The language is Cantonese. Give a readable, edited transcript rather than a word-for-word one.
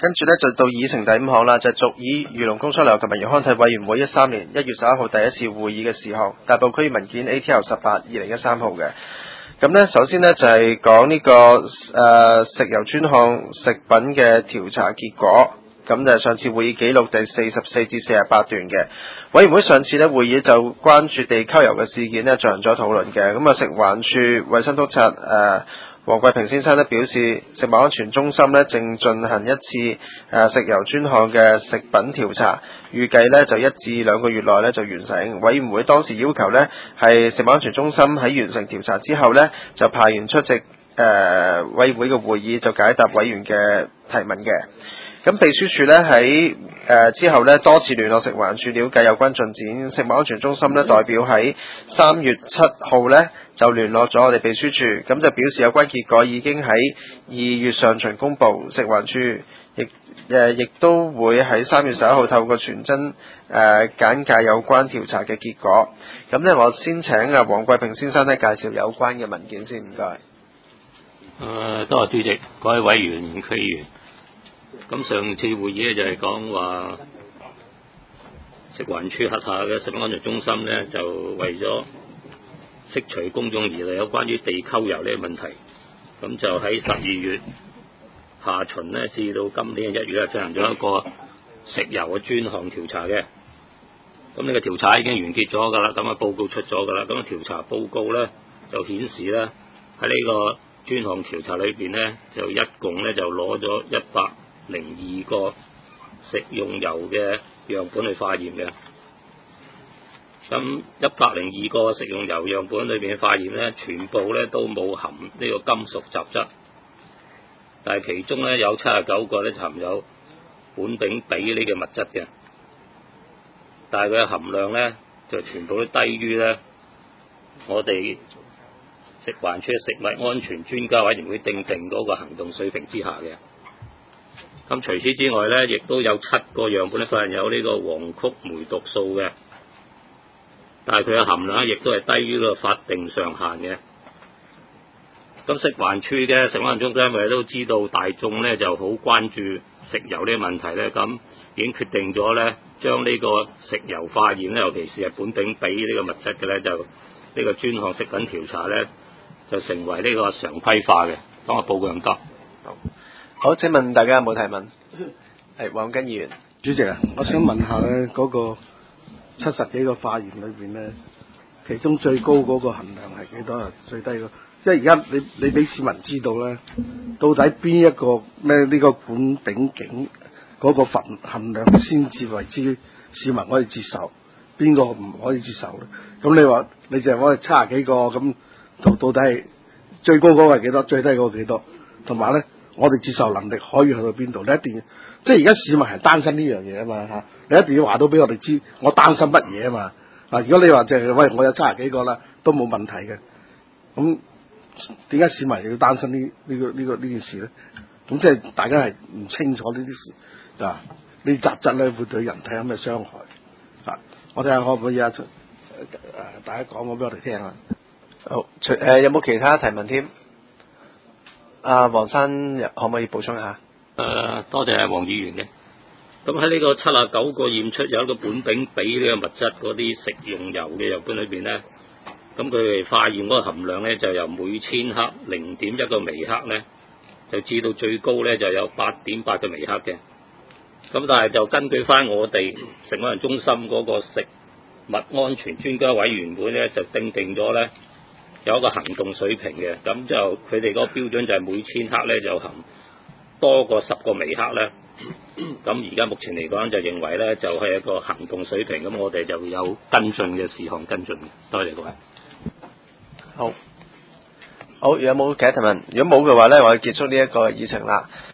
跟住咧就到議程第5項啦，就係續議漁農工商旅遊及物業康體委員會13年1月11號第一次會議嘅事項，大埔區文件 ATL18/2013 號嘅。咁咧，首先咧就係講呢個食油專項食品嘅調查結果。咁就係上次會議記錄第44至48段嘅。委員會上次咧會議就關注地溝油嘅事件咧進行咗討論嘅。咁啊，食環署衛生督察黃貴平先生咧表示，食物安全中心咧正進行一次食油專項嘅食品調查，預計咧就1至2個月內咧就完成。委員會當時要求咧係食物安全中心喺完成調查之後咧就派員出席委員會嘅會議，就解答委員嘅提問嘅。咁秘書處咧喺之後咧多次聯絡食環署了解有關進展，食物安全中心咧代表喺3月7號咧就聯絡咗我哋秘書處，咁就表示有關結果已經喺2月上旬公佈，食環署亦都會喺3月11號透過傳真簡介有關調查嘅結果。咁咧我先請黃貴平先生咧介紹有關嘅文件先，唔該。 多謝主席，各位委員、區議員。咁上次會議咧就係講話食環署轄下嘅食物安全中心咧，就為咗釋除公眾疑慮有關於地溝油呢個問題，咁就喺12月下旬咧至到今年嘅1月咧進行咗一個食油嘅專項調查嘅。咁呢個調查已經完結咗㗎啦，咁啊報告出咗㗎啦。咁調查報告咧就顯示咧喺呢個專項調查裏邊咧，就一共咧就攞咗102個食用油嘅樣本去化驗嘅。咁102個食用油樣本裏邊嘅化驗咧，全部咧都冇含呢個金屬雜質，但係其中咧有79個咧含有苯丙芘呢個物質嘅，但係佢嘅含量咧就全部都低於咧我哋食環署食物安全專家委員會訂定嗰個行動水平之下嘅。咁除此之外咧，亦都有7個樣本咧發現有呢個黃曲霉毒素嘅，但係佢嘅含量亦都係低於個法定上限嘅。咁食環署嘅食物安全中心因為都知道大眾咧就好關注食油呢個問題咧，咁已經決定咗咧將呢個食油化驗咧，尤其是係苯丙芘呢個物質嘅咧，就呢個專項食品調查咧就成為呢個常規化嘅。咁我報告咁多。 好，請問大家有冇提問？係黃根議員。 主席啊，我想問下咧，嗰個70幾個化驗裏邊咧，其中最高嗰個含量係幾多啊？最低個，即係而家你俾市民知道咧，到底邊一個咩呢個苯丙芘嗰個含量先至為之市民可以接受，邊個唔可以接受咧？咁你話你就係我哋70幾個咁，到底係最高嗰個係幾多？最低嗰個幾多？同埋咧，我哋接受能力可以去到邊度？你一定要，即係而家市民係擔心呢樣嘢啊嘛嚇，你一定要話到俾我哋知，我擔心乜嘢啊嘛啊！如果你話就係喂，我有70幾個啦，都冇問題嘅，咁點解市民要擔心呢件事咧？咁即係大家係唔清楚呢啲事啊？呢啲雜質咧會對人體有咩傷害啊？我睇下可唔可以大家講俾我哋聽啊！ 好，有冇其他提問添？黃生可唔可以補充一下？ 多謝黃議員嘅。咁喺呢個79個驗出有一個苯丙芘呢個物質嗰啲食用油嘅樣本裏邊咧，咁佢哋化驗嗰個含量咧就由每千克0.1個微克咧，就至到最高咧就有8.8個微克嘅。咁但係就根據翻我哋食物安全中心嗰個食物安全專家委員會咧，就定咗咧有一個行動水平嘅，咁就佢哋嗰個標準就係每千克咧就含多過10個微克咧。咁而家目前嚟講就認為咧就係一個行動水平，咁我哋就有跟進嘅事項跟進嘅。多謝各位。 好，有冇其他提問？如果冇嘅話咧，我要結束呢一個議程啦。